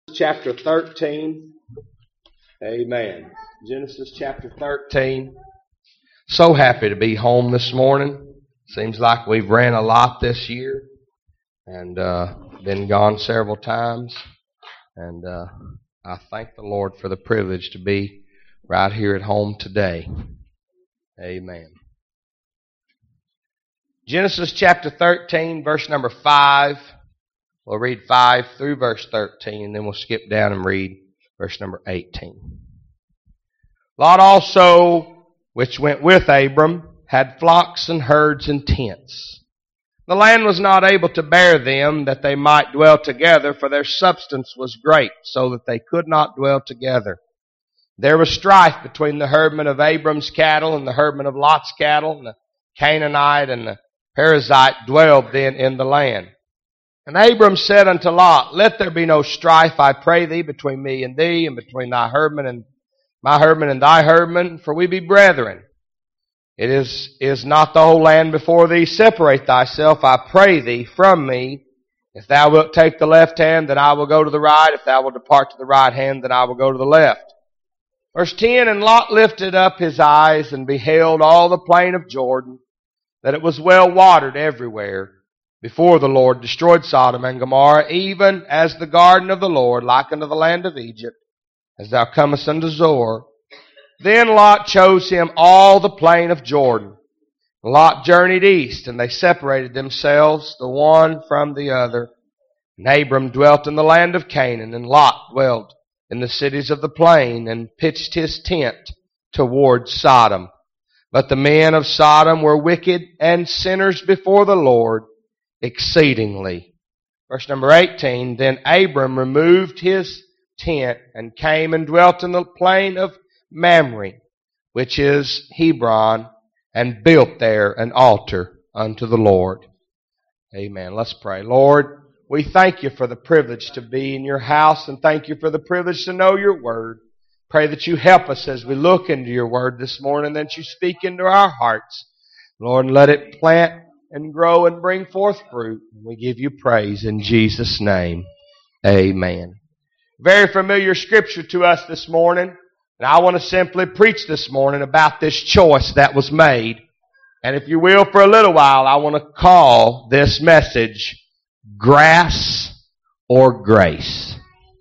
Chapter 13. Amen. Genesis chapter 13. So happy to be home this morning. Seems like we've ran a lot this year and been gone several times. And I thank the Lord for the privilege to be right here at home today. Amen. Genesis chapter 13, verse number 5. We'll read 5 through verse 13, and then we'll skip down and read verse number 18. Lot also, which went with Abram, had flocks and herds and tents. The land was not able to bear them, that they might dwell together, for their substance was great, so that they could not dwell together. There was strife between the herdmen of Abram's cattle and the herdmen of Lot's cattle, and the Canaanite and the Perizzite dwelled then in the land. And Abram said unto Lot, Let there be no strife, I pray thee, between me and thee, and between thy herdmen and my herdmen and thy herdmen, for we be brethren. It is not the whole land before thee. Separate thyself, I pray thee, from me. If thou wilt take the left hand, then I will go to the right. If thou wilt depart to the right hand, then I will go to the left. Verse 10, And Lot lifted up his eyes, and beheld all the plain of Jordan, that it was well watered everywhere, before the Lord destroyed Sodom and Gomorrah, even as the garden of the Lord, like unto the land of Egypt, as thou comest unto Zoar. Then Lot chose him all the plain of Jordan. Lot journeyed east, and they separated themselves, the one from the other. And Abram dwelt in the land of Canaan, and Lot dwelt in the cities of the plain, and pitched his tent toward Sodom. But the men of Sodom were wicked and sinners before the Lord exceedingly. Verse number 18, Then Abram removed his tent and came and dwelt in the plain of Mamre, which is Hebron, and built there an altar unto the Lord. Amen. Let's pray. Lord, we thank you for the privilege to be in your house, and thank you for the privilege to know your word. Pray that you help us as we look into your word this morning, that you speak into our hearts. Lord, and let it plant and grow and bring forth fruit. We give you praise in Jesus' name. Amen. Very familiar scripture to us this morning. And I want to simply preach this morning about this choice that was made. And if you will, for a little while, I want to call this message Grass or Grace.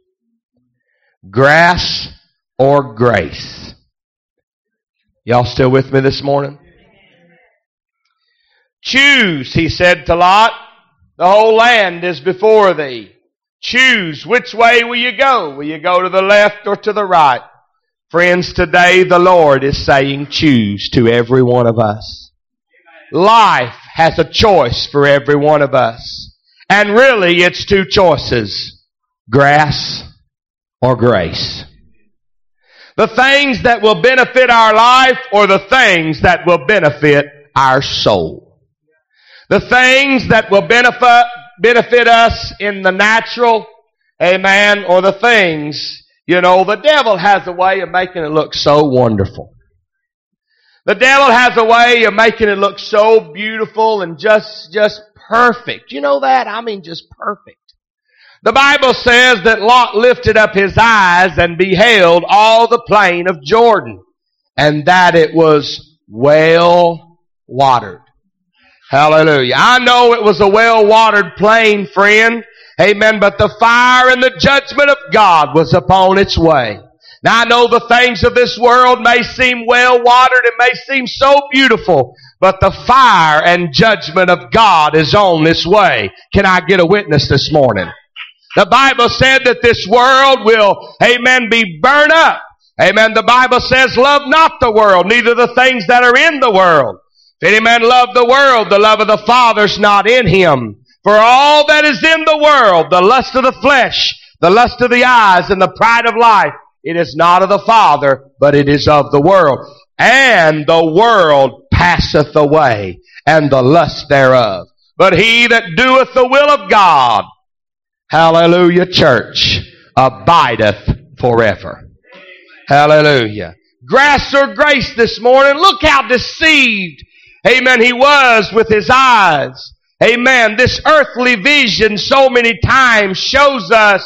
Grass or Grace. Y'all still with me this morning? Choose, he said to Lot, the whole land is before thee. Choose, which way will you go? Will you go to the left or to the right? Friends, today the Lord is saying choose to every one of us. Life has a choice for every one of us. And really it's two choices, grass or grace. The things that will benefit our life or the things that will benefit our soul. The things that will benefit us in the natural, amen, or the things, the devil has a way of making it look so wonderful. The devil has a way of making it look so beautiful and just perfect. You know that? I mean just perfect. The Bible says that Lot lifted up his eyes and beheld all the plain of Jordan, and that it was well watered. Hallelujah. I know it was a well-watered plain, friend. Amen. But the fire and the judgment of God was upon its way. Now I know the things of this world may seem well-watered. It may seem so beautiful. But the fire and judgment of God is on this way. Can I get a witness this morning? The Bible said that this world will, amen, be burned up. Amen. The Bible says, love not the world, neither the things that are in the world. If any man love the world, the love of the Father's not in him. For all that is in the world, the lust of the flesh, the lust of the eyes, and the pride of life, it is not of the Father, but it is of the world. And the world passeth away, and the lust thereof. But he that doeth the will of God, hallelujah, church, abideth forever. Hallelujah. Grass or grace this morning. Look how deceived, amen, he was with his eyes. Amen. This earthly vision so many times shows us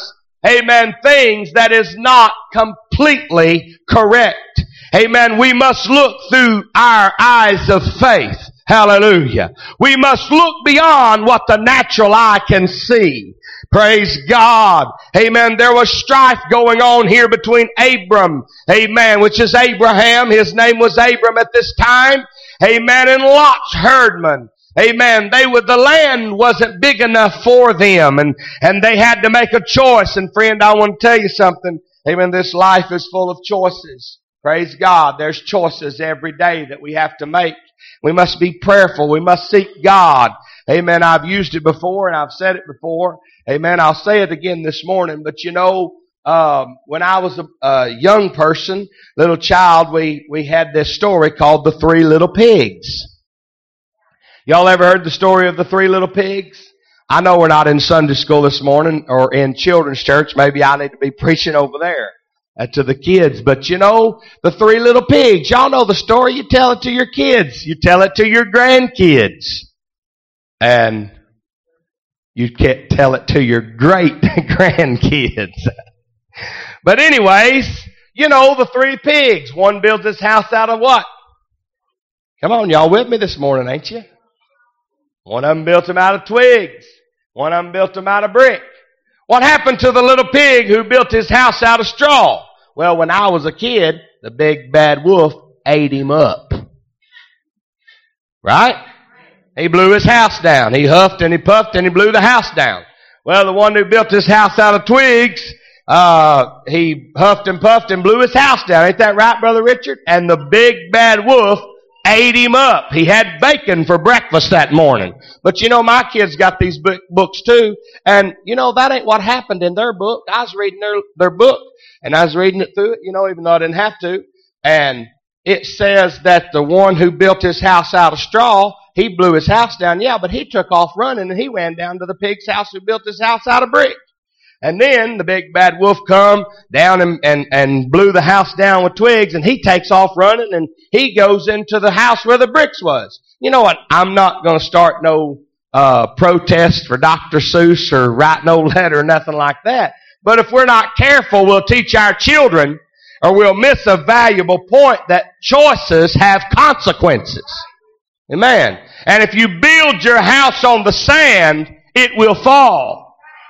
amen, things that is not completely correct. Amen. We must look through our eyes of faith. Hallelujah. We must look beyond what the natural eye can see. Praise God. Amen. There was strife going on here between Abram, amen, which is Abraham. His name was Abram at this time. Amen. And Lot's herdmen. Amen. The land wasn't big enough for them, and they had to make a choice. And friend, I want to tell you something. Amen. This life is full of choices. Praise God. There's choices every day that we have to make. We must be prayerful. We must seek God. Amen. I've used it before and I've said it before. Amen. I'll say it again this morning. But you know, when I was a young person, little child, we had this story called The Three Little Pigs. Y'all ever heard the story of the Three Little Pigs? I know we're not in Sunday school this morning or in children's church. Maybe I need to be preaching over there to the kids. But you know, the Three Little Pigs. Y'all know the story. You tell it to your kids. You tell it to your grandkids. And you can't tell it to your great-grandkids. But anyways, you know, the three pigs. One builds his house out of what? Come on, y'all with me this morning, ain't you? One of them built him out of twigs. One of them built him out of brick. What happened to the little pig who built his house out of straw? Well, when I was a kid, the big bad wolf ate him up. Right? He blew his house down. He huffed and he puffed and he blew the house down. Well, the one who built his house out of twigs, he huffed and puffed and blew his house down. Ain't that right, Brother Richard? And the big bad wolf ate him up. He had bacon for breakfast that morning. But you know, my kids got these books too. And you know, that ain't what happened in their book. I was reading their book and I was reading it through it, you know, even though I didn't have to. And it says that the one who built his house out of straw, he blew his house down. Yeah, but he took off running and he ran down to the pig's house who built his house out of brick. And then the big bad wolf come down and blew the house down with twigs, and he takes off running and he goes into the house where the bricks was. You know what? I'm not going to start no protest for Dr. Seuss or write no letter or nothing like that. But if we're not careful, we'll teach our children, or we'll miss a valuable point, that choices have consequences. Amen. And if you build your house on the sand, it will fall.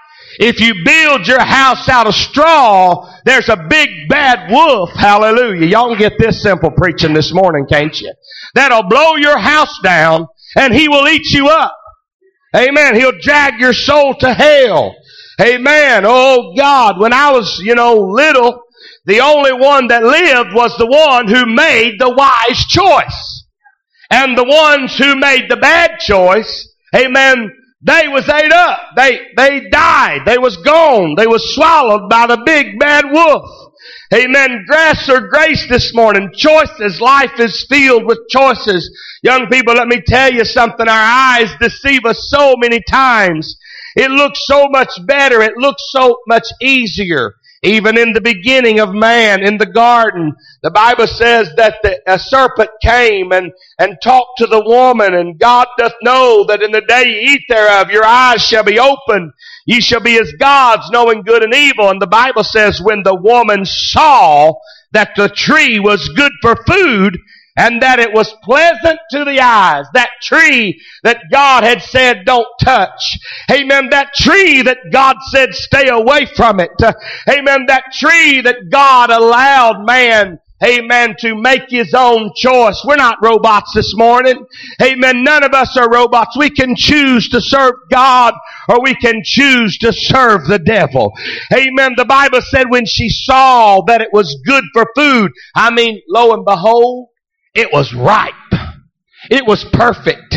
If you build your house out of straw, there's a big bad wolf. Hallelujah. Y'all can get this simple preaching this morning, can't you? That'll blow your house down and he will eat you up. Amen. He'll drag your soul to hell. Amen. Oh God, when I was, little, the only one that lived was the one who made the wise choice. And the ones who made the bad choice, amen, they was ate up. They died. They was gone. They was swallowed by the big bad wolf. Amen. Grass or grace this morning. Choices. Life is filled with choices. Young people, let me tell you something. Our eyes deceive us so many times. It looks so much better. It looks so much easier. Even in the beginning of man, in the garden, the Bible says that a serpent came and talked to the woman, and God doth know that in the day ye eat thereof, your eyes shall be opened. Ye shall be as gods, knowing good and evil. And the Bible says when the woman saw that the tree was good for food, and that it was pleasant to the eyes. That tree that God had said don't touch. Amen. That tree that God said stay away from it. Amen. That tree that God allowed man, amen, to make his own choice. We're not robots this morning. Amen. None of us are robots. We can choose to serve God or we can choose to serve the devil. Amen. The Bible said when she saw that it was good for food, lo and behold, it was ripe. It was perfect.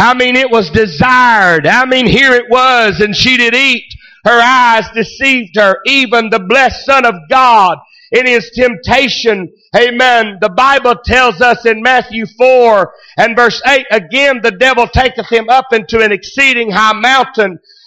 It was desired. Here it was, and she did eat. Her eyes deceived her. Even the blessed Son of God in his temptation. Amen. The Bible tells us in Matthew 4 and verse 8, again the devil taketh him up into an exceeding high mountain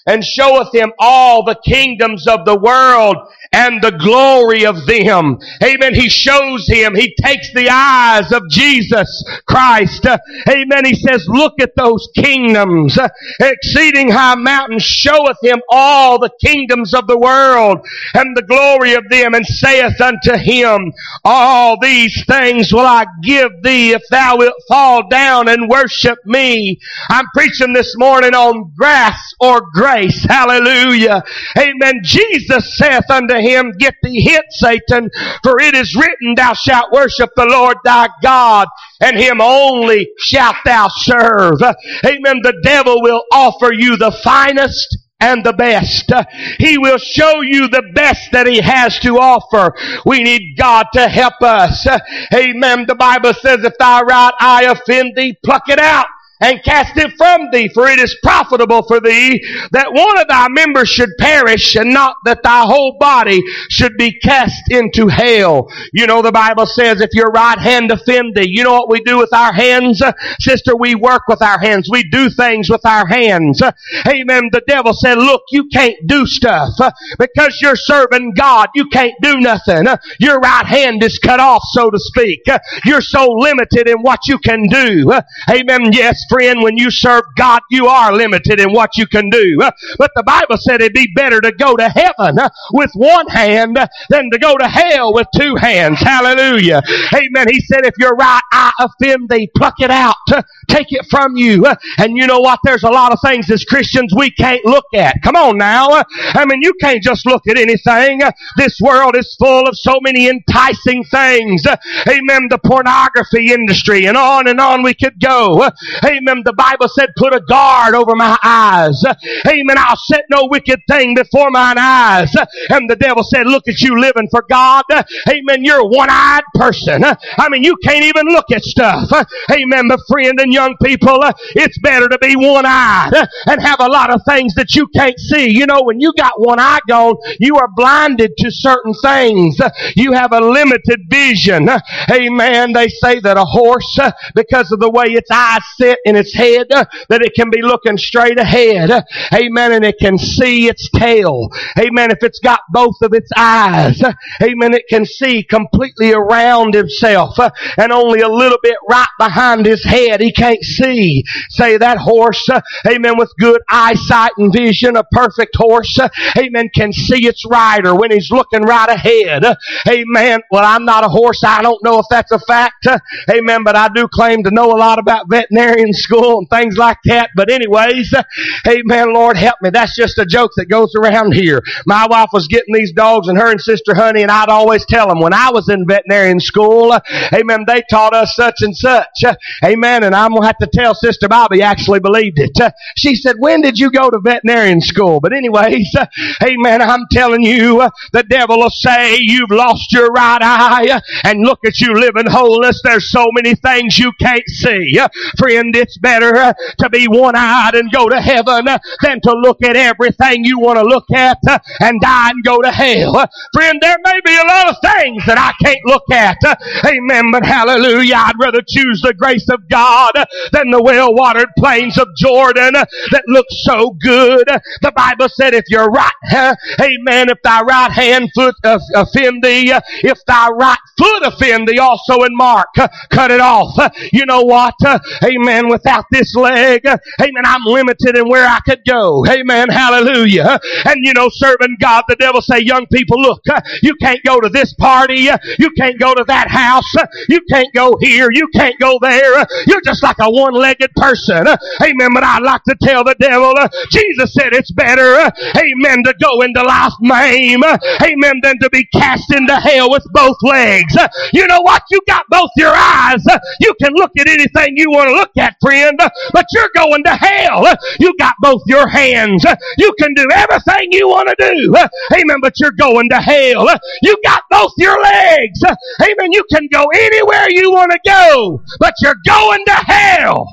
and showeth him all the kingdoms of the world and the glory of them. Amen. He shows him. He takes the eyes of Jesus Christ. Amen. He says, look at those kingdoms. Exceeding high mountains showeth him all the kingdoms of the world and the glory of them, and saith unto him, all these things will I give thee if thou wilt fall down and worship me. I'm preaching this morning on grass or grace. Hallelujah. Amen. Jesus saith unto him, get thee hence, Satan, for it is written, thou shalt worship the Lord thy God, and him only shalt thou serve. Amen. The devil will offer you the finest and the best. He will show you the best that he has to offer. We need God to help us. Amen. The Bible says, if thy right eye offend thee, pluck it out and cast it from thee, for it is profitable for thee that one of thy members should perish, and not that thy whole body should be cast into hell. You know, the Bible says, if your right hand offend thee, you know what we do with our hands? Sister, we work with our hands. We do things with our hands. Amen. The devil said, look, you can't do stuff. Because you're serving God, you can't do nothing. Your right hand is cut off, so to speak. You're so limited in what you can do. Amen. Yes, friend, when you serve God, you are limited in what you can do. But the Bible said it'd be better to go to heaven with one hand than to go to hell with two hands. Hallelujah. Amen. He said, if your right eye offend thee, pluck it out. Take it from you. And you know what? There's a lot of things as Christians we can't look at. Come on now. I mean, you can't just look at anything. This world is full of so many enticing things. Amen. The pornography industry, and on we could go. Amen. The Bible said, put a guard over my eyes. Amen. I'll set no wicked thing before mine eyes. And the devil said, look at you living for God. Amen. You're a one-eyed person. I mean, you can't even look at stuff. Amen. My friend and young people, it's better to be one-eyed and have a lot of things that you can't see. You know, when you got one eye gone, you are blinded to certain things. You have a limited vision. Amen. They say that a horse, because of the way its eyes sit in its head, that it can be looking straight ahead. Amen. And it can see its tail. Amen. If it's got both of its eyes, amen, it can see completely around himself and only a little bit right behind his head. He can't see. Say that horse, amen, with good eyesight and vision, a perfect horse, amen, can see its rider when he's looking right ahead. Amen. Well, I'm not a horse. I don't know if that's a fact. Amen. But I do claim to know a lot about veterinarian school and things like that. But anyways, amen, Lord help me. That's just a joke that goes around here. My wife was getting these dogs, and her and Sister Honey, and I'd always tell them, when I was in veterinarian school, amen, they taught us such and such. Amen. And I'm going to have to tell Sister Bobby actually believed it. She said, when did you go to veterinarian school? But anyways, amen, I'm telling you, the devil will say, you've lost your right eye, and look at you living holiness. There's so many things you can't see. Friend, it's better to be one-eyed and go to heaven than to look at everything you want to look at and die and go to hell. Friend, there may be a lot of things that I can't look at. Amen, but hallelujah, I'd rather choose the grace of God than the well-watered plains of Jordan that look so good. The Bible said, if your right, amen, if thy right hand foot offend thee, if thy right foot offend thee, also in Mark, cut it off. You know what? Amen. Without this leg, amen, I'm limited in where I could go. Amen. Hallelujah. And you know, serving God, the devil say, young people, look, you can't go to this party. You can't go to that house. You can't go here. You can't go there. You're just like a one-legged person. Amen. But I'd like to tell the devil, Jesus said it's better, amen, to go into life maimed, amen, than to be cast into hell with both legs. You know what? You got both your eyes. You can look at anything you want to look at, friend, but you're going to hell. You got both your hands. You can do everything you want to do. Amen, but you're going to hell. You got both your legs. Amen, you can go anywhere you want to go, but you're going to hell.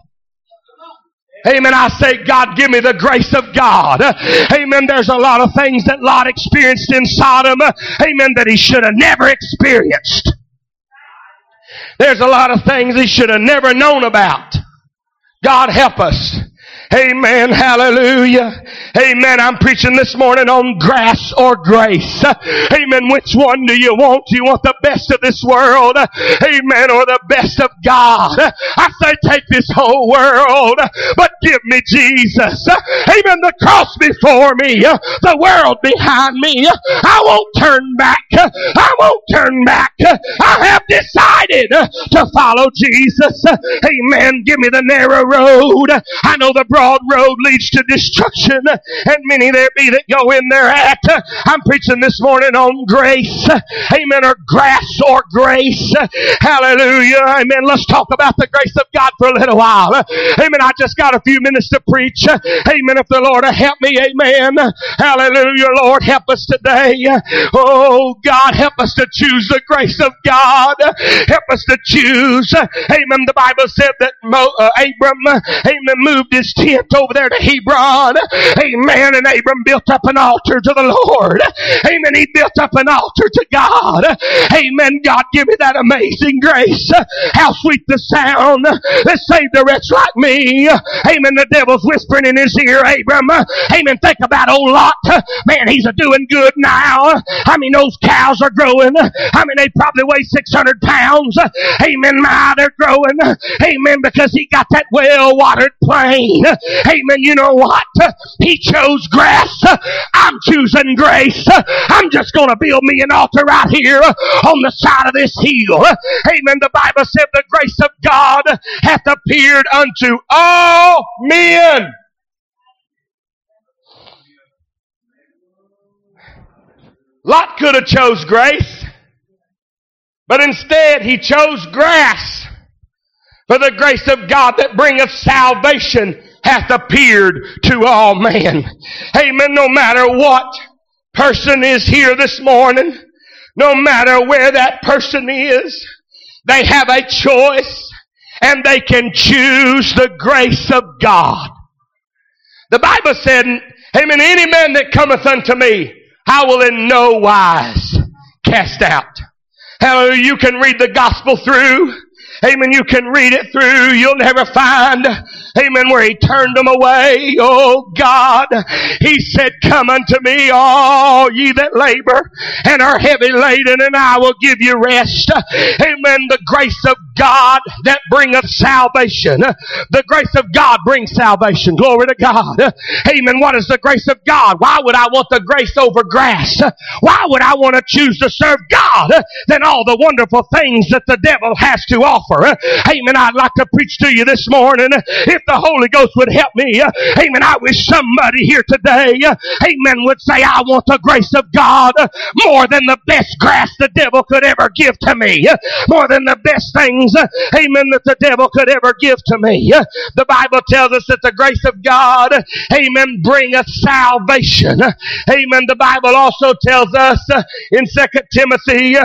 Amen. I say, God, give me the grace of God. Amen. There's a lot of things that Lot experienced in Sodom. Amen. That he should have never experienced. There's a lot of things he should have never known about. God help us. Amen. Hallelujah. Amen. I'm preaching this morning on grass or grace. Amen. Which one do you want? Do you want the best of this world? Amen. Or the best of God? I say take this whole world, but give me Jesus. Amen. The cross before me, the world behind me. I won't turn back. I won't turn back. I have decided to follow Jesus. Amen. Give me the narrow road. I know the broad road leads to destruction, and many there be that go in thereat. I'm preaching this morning on grace. Amen. Or grass or grace. Hallelujah. Amen. Let's talk about the grace of God for a little while. Amen. I just got a few minutes to preach. Amen. If the Lord will help me. Amen. Hallelujah. Lord, help us today. Oh, God, help us to choose the grace of God. Help us to choose. Amen. The Bible said that Abram, amen, moved his tent over there to Hebron. Amen. And Abram built up an altar to the Lord. Amen. He built up an altar to God. Amen. God, give me that amazing grace. How sweet the sound that saved a wretch like me. Amen. The devil's whispering in his ear, Abram. Amen. Think about old Lot. Man, he's doing good now. I mean, those cows are growing. I mean, they probably weigh 600 pounds. Amen. My, they're growing. Amen. Because he got that well-watered plain. Amen. You know what? He chose grass. I'm choosing grace. I'm just going to build me an altar right here on the side of this hill. Amen. The Bible said the grace of God hath appeared unto all men. Lot could have chose grace, but instead he chose grass. For the grace of God that bringeth salvation hath appeared to all men. Amen. No matter what person is here this morning, no matter where that person is, they have a choice and they can choose the grace of God. The Bible said, amen, any man that cometh unto me, I will in no wise cast out. Hallelujah. You can read the gospel through. Amen. You can read it through. You'll never find, amen, where he turned them away. Oh God. He said, come unto me, all ye that labor and are heavy laden, and I will give you rest. Amen. The grace of God that bringeth salvation. The grace of God brings salvation. Glory to God. Amen. What is the grace of God? Why would I want the grace over grass? Why would I want to choose to serve God than all the wonderful things that the devil has to offer? Amen. I'd like to preach to you this morning. If the Holy Ghost would help me, amen, I wish somebody here today, amen, would say, I want the grace of God more than the best grass the devil could ever give to me. More than the best things, amen, that the devil could ever give to me. The Bible tells us that the grace of God, amen, bringeth salvation. Amen. The Bible also tells us in 2 Timothy,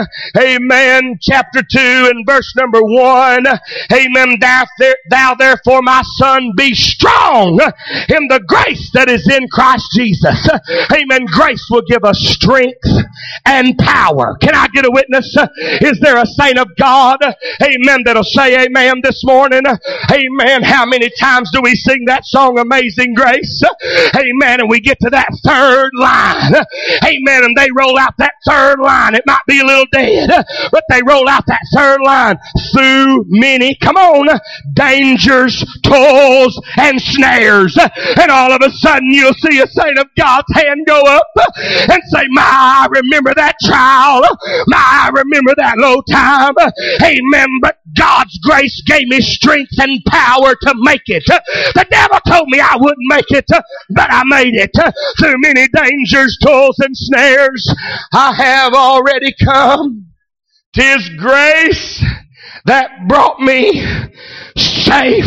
amen, chapter 2 and verse number 1, amen, thou therefore, my son, be strong in the grace that is in Christ Jesus. Amen. Grace will give us strength and power. Can I get a witness? Is there a saint of God, amen, that'll say amen this morning? Amen. How many times do we sing that song, Amazing Grace? Amen. And we get to that third line. Amen. And they roll out that third line. It might be a little dead, but they roll out that third line. Through many, come on, dangers, toils, and snares. And all of a sudden you'll see a saint of God's hand go up and say, my, I remember that trial. My, I remember that low time. Amen. But God's grace gave me strength and power to make it. The devil told me I wouldn't make it, but I made it. Through many dangers, toils, and snares, I have already come. 'Tis grace that brought me safe.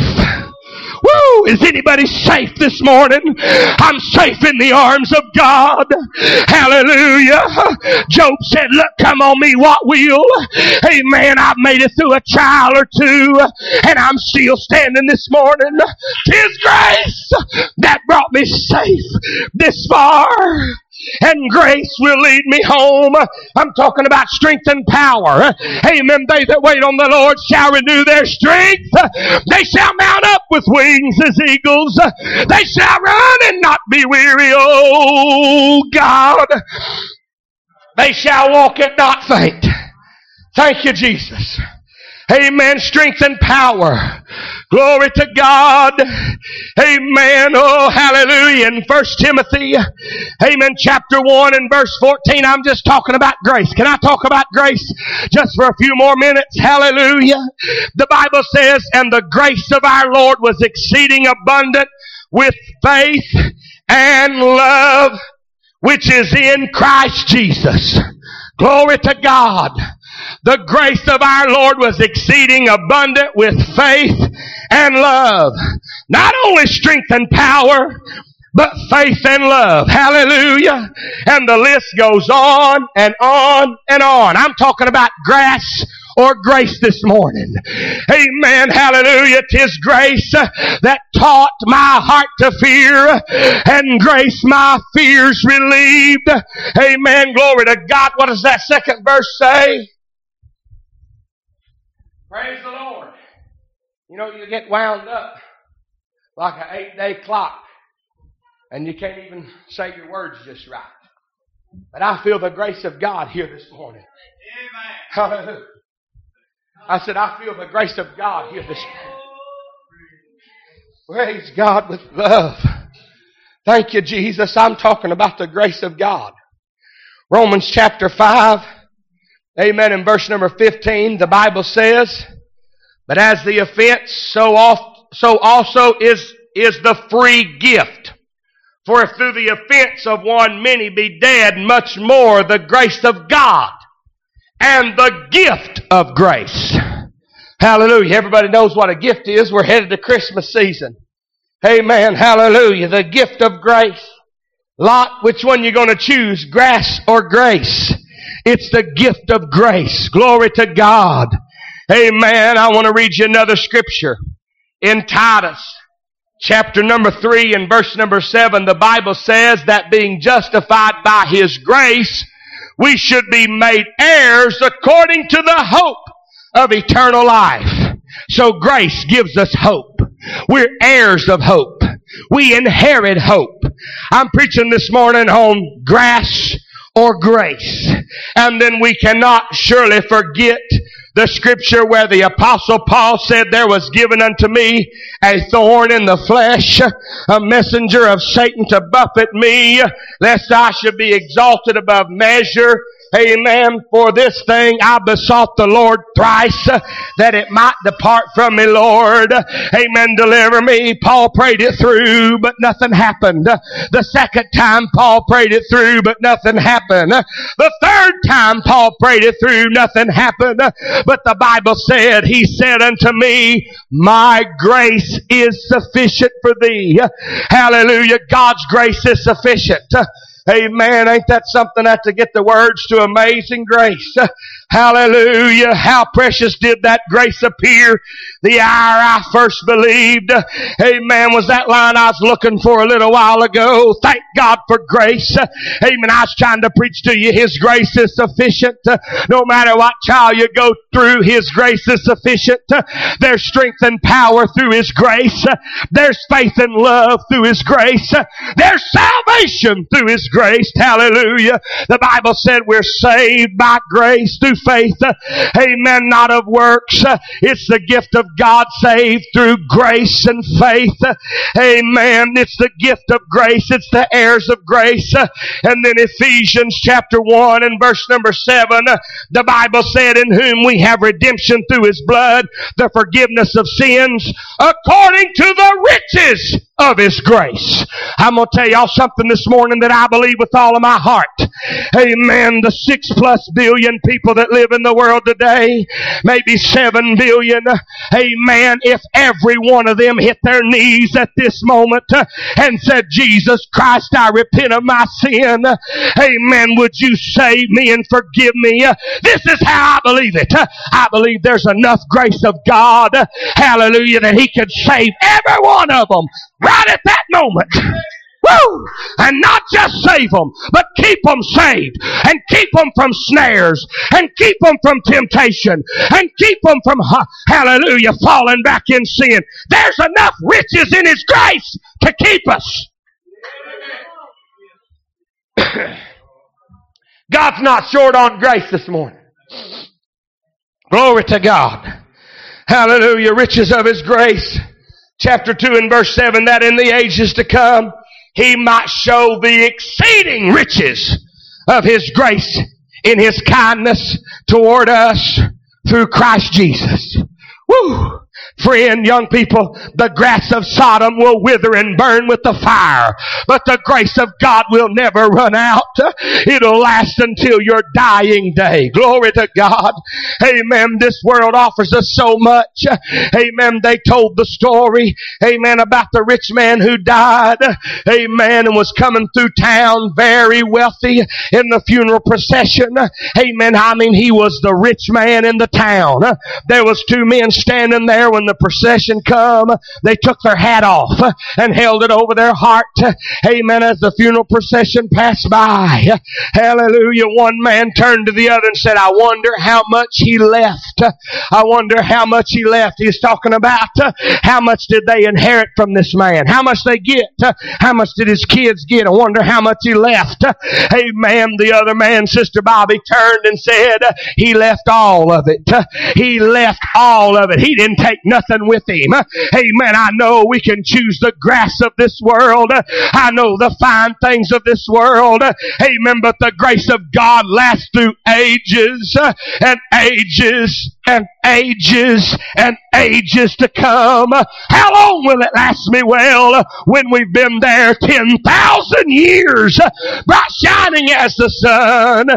Woo! Is anybody safe this morning? I'm safe in the arms of God. Hallelujah. Job said, look, come on me what will. Amen. I've made it through a trial or two, and I'm still standing this morning. 'Tis grace that brought me safe this far. and grace will lead me home. I'm talking about strength and power. Amen. They that wait on the Lord shall renew their strength. They shall mount up with wings as eagles. They shall run and not be weary. Oh God. They shall walk and not faint. Thank you, Jesus. Amen. Strength and power. Glory to God. Amen. Oh, hallelujah. In 1 Timothy, amen, chapter 1 and verse 14, I'm just talking about grace. Can I talk about grace just for a few more minutes? Hallelujah. The Bible says, and the grace of our Lord was exceeding abundant with faith and love, which is in Christ Jesus. Glory to God. The grace of our Lord was exceeding abundant with faith and love. Not only strength and power, but faith and love. Hallelujah. And the list goes on and on and on. I'm talking about grass or grace this morning. Amen. Hallelujah. 'Tis grace that taught my heart to fear, and grace my fears relieved. Amen. Glory to God. What does that second verse say? Praise the Lord. You know, you get wound up like an 8-day clock, and you can't even say your words just right. But I feel the grace of God here this morning. Amen. Hallelujah. I said, I feel the grace of God here this morning. Praise God with love. Thank you, Jesus. I'm talking about the grace of God. Romans chapter 5. Amen. In verse number 15, the Bible says, but as the offense, so also is the free gift. For if through the offense of one many be dead, much more the grace of God and the gift of grace. Hallelujah. Everybody knows what a gift is. We're headed to Christmas season. Amen. Hallelujah. The gift of grace. Lot, which one you going to choose? Grass or grace? It's the gift of grace. Glory to God. Amen. I want to read you another scripture. In Titus, chapter number 3 and verse number 7, the Bible says that being justified by His grace, we should be made heirs according to the hope of eternal life. So grace gives us hope. We're heirs of hope. We inherit hope. I'm preaching this morning on grass or grace. And then we cannot surely forget the scripture where the Apostle Paul said, there was given unto me a thorn in the flesh, a messenger of Satan to buffet me, lest I should be exalted above measure. Amen. For this thing I besought the Lord thrice, that it might depart from me, Lord. Amen. Deliver me. Paul prayed it through, but nothing happened. The second time Paul prayed it through, but nothing happened. The third time Paul prayed it through, nothing happened. But the Bible said, He said unto me, my grace is sufficient for thee. Hallelujah. God's grace is sufficient. Amen. Ain't that something that to get the words to Amazing Grace? Hallelujah. How precious did that grace appear the hour I first believed. Amen. Was that line I was looking for a little while ago? Thank God for grace. Amen. I was trying to preach to you. His grace is sufficient. No matter what trial you go through, His grace is sufficient. There's strength and power through His grace. There's faith and love through His grace. There's salvation through His grace. Hallelujah. The Bible said we're saved by grace through faith. Amen. Not of works. It's the gift of God, saved through grace and faith. Amen. It's the gift of grace. It's the heirs of grace. And then Ephesians chapter 1 and verse number 7, the Bible said, in whom we have redemption through His blood, the forgiveness of sins, according to the riches of His grace. I'm going to tell y'all something this morning that I believe with all of my heart. Amen. The 6+ billion people that live in the world today, maybe 7 billion. Amen. If every one of them hit their knees at this moment and said, Jesus Christ, I repent of my sin. Amen. Would you save me and forgive me? This is how I believe it. I believe there's enough grace of God. Hallelujah. That He could save every one of them right at that moment. Woo! And not just save them, but keep them saved, and keep them from snares, and keep them from temptation, and keep them from, hallelujah, falling back in sin. There's enough riches in His grace to keep us. God's not short on grace this morning. Glory to God. Hallelujah. Riches of His grace. Chapter 2 and verse 7, that in the ages to come He might show the exceeding riches of His grace in His kindness toward us through Christ Jesus. Woo! Friend, young people, the grass of Sodom will wither and burn with the fire, but the grace of God will never run out. It'll last until your dying day. Glory to God. Amen. This world offers us so much. Amen. They told the story, amen, about the rich man who died, amen, and was coming through town very wealthy in the funeral procession. Amen. I mean, he was the rich man in the town. There was two men standing there when the procession come. They took their hat off and held it over their heart. Amen. As the funeral procession passed by. Hallelujah. One man turned to the other and said, I wonder how much he left. I wonder how much he left. He's talking about how much did they inherit from this man? How much they get? How much did his kids get? I wonder how much he left. Amen. The other man, Sister Bobby, turned and said, he left all of it. He left all of it. He didn't take nothing with him. Amen. I know we can choose the grass of this world. I know the fine things of this world. Amen. But the grace of God lasts through ages and ages and ages and ages to come. How long will it last me? Well, when we've been there 10,000 years, bright shining as the sun.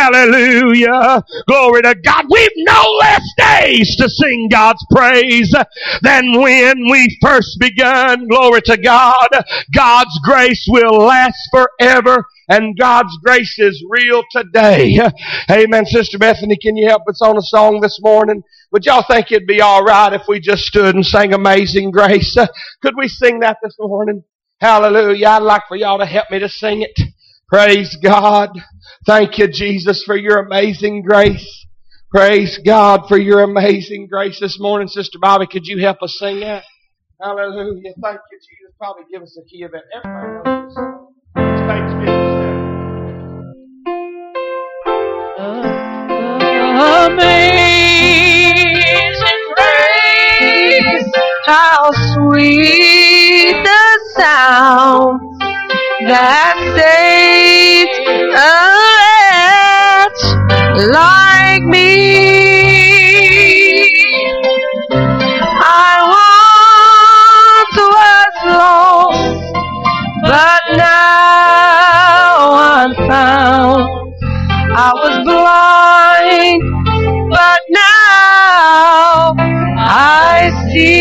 Hallelujah. Glory to God. We've no less days to sing God's praise than when we first begun. Glory to God. God's grace will last forever. And God's grace is real today. Amen. Sister Bethany, can you help us on a song this morning? Would y'all think it'd be all right if we just stood and sang Amazing Grace? Could we sing that this morning? Hallelujah. I'd like for y'all to help me to sing it. Praise God. Thank you, Jesus, for your amazing grace. Praise God for your amazing grace this morning. Sister Bobby, could you help us sing that? Hallelujah. Thank you, Jesus. Probably give us a key of it. Everybody knows this song. Thanks be to God. Amazing grace, how sweet the sound that saved a wretch like me. I once was lost, but now I'm found. I was blind, but now I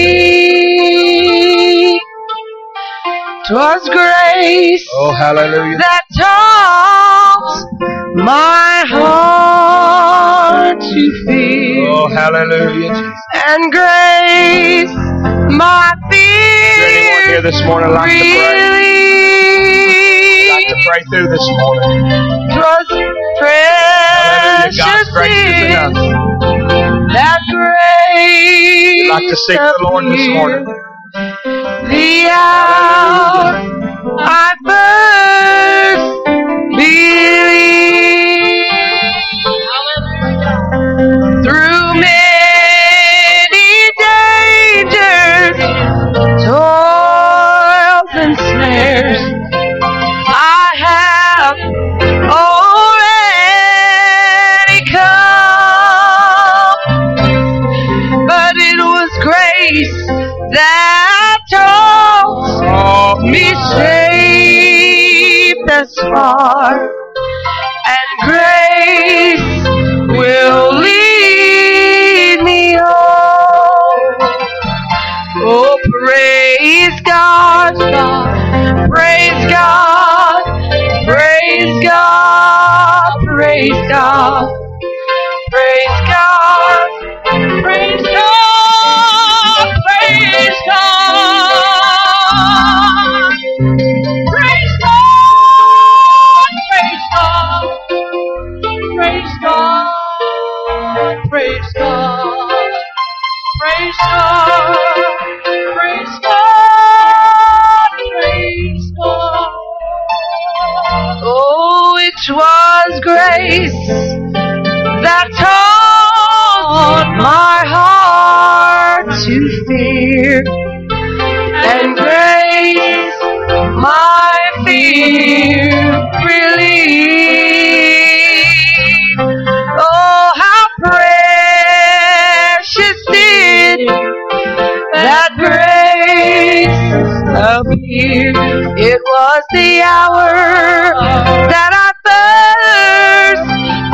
see. 'Twas grace, Oh, hallelujah, that taught my heart to feel. Oh, hallelujah, Jesus. And grace, my Is there anyone here fears this morning like to pray? relieved. Like to pray through this morning? 'Twas Hallelujah, precious God's grace is in enough. that grace We'd like to seek the Lord this morning. the hour I first believed. Through many dangers, toils and snares, I have already come, but it was grace that taught me safe thus far, and grace will lead me home. Oh, praise God, praise God, praise God, praise God, praise God, praise God, praise God, praise Praise God. Praise God. Praise God. Praise God. Oh, it was grace that taught my heart to fear, and grace my fear relieved. Oh, how precious did that grace appear. It was the hour that I first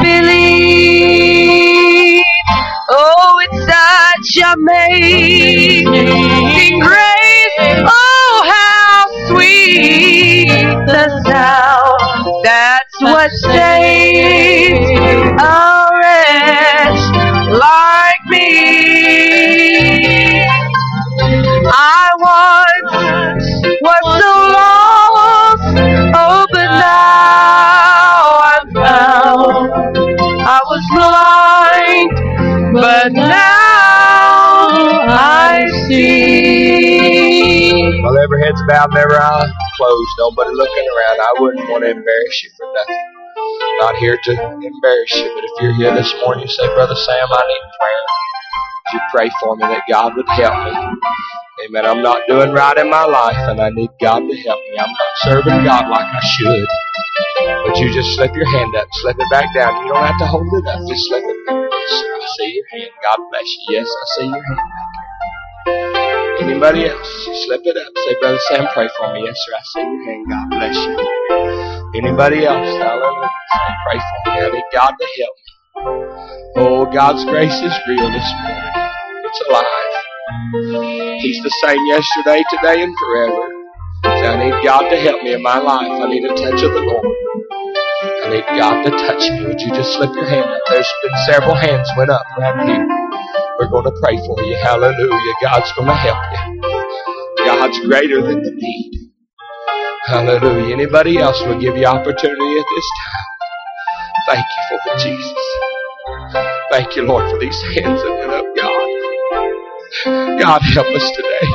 believed. Oh, it's such amazing grace. Oh, how sweet the sound. That's what saves a wretch like me. I once was so lost, oh, but now I'm found. I was blind, but now I see. While every head's bowed and every eye closed, nobody looking around, I wouldn't want to embarrass you for nothing. Not here to embarrass you, but if you're here this morning, you say, Brother Sam, I need prayer. Would you pray for me that God would help me? Amen. I'm not doing right in my life, and I need God to help me. I'm not serving God like I should. But you just slip your hand up, slip it back down. You don't have to hold it up. Just slip it back. Yes, sir, I see your hand. God bless you. Yes, I see your hand back there. Anybody else? Slip it up. Say, Brother Sam, pray for me. Yes, sir, I see your hand. God bless you. Anybody else? Hallelujah. Say, pray for me. I need God to help me. Oh, God's grace is real this morning. It's alive. He's the same yesterday, today, and forever. So I need God to help me in my life. I need a touch of the Lord. I need God to touch me. Would you just slip your hand up? There's been several hands went up right here. We're going to pray for you. Hallelujah. God's going to help you. God's greater than the need. Hallelujah. Anybody else will give you opportunity at this time. Thank you for it, Jesus. Thank you, Lord, for these hands that went up, God. God, help us today.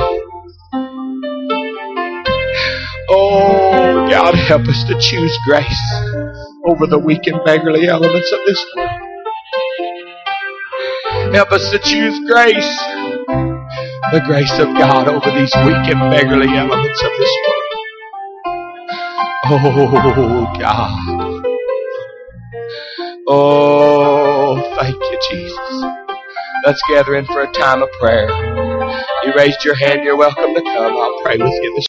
Oh, God, help us to choose grace over the weak and beggarly elements of this world. Help us to choose grace, the grace of God over these weak and beggarly elements of this world. Oh, God. Oh, thank you, Jesus. Let's gather in for a time of prayer. You raised your hand, you're welcome to come. I'll pray with you this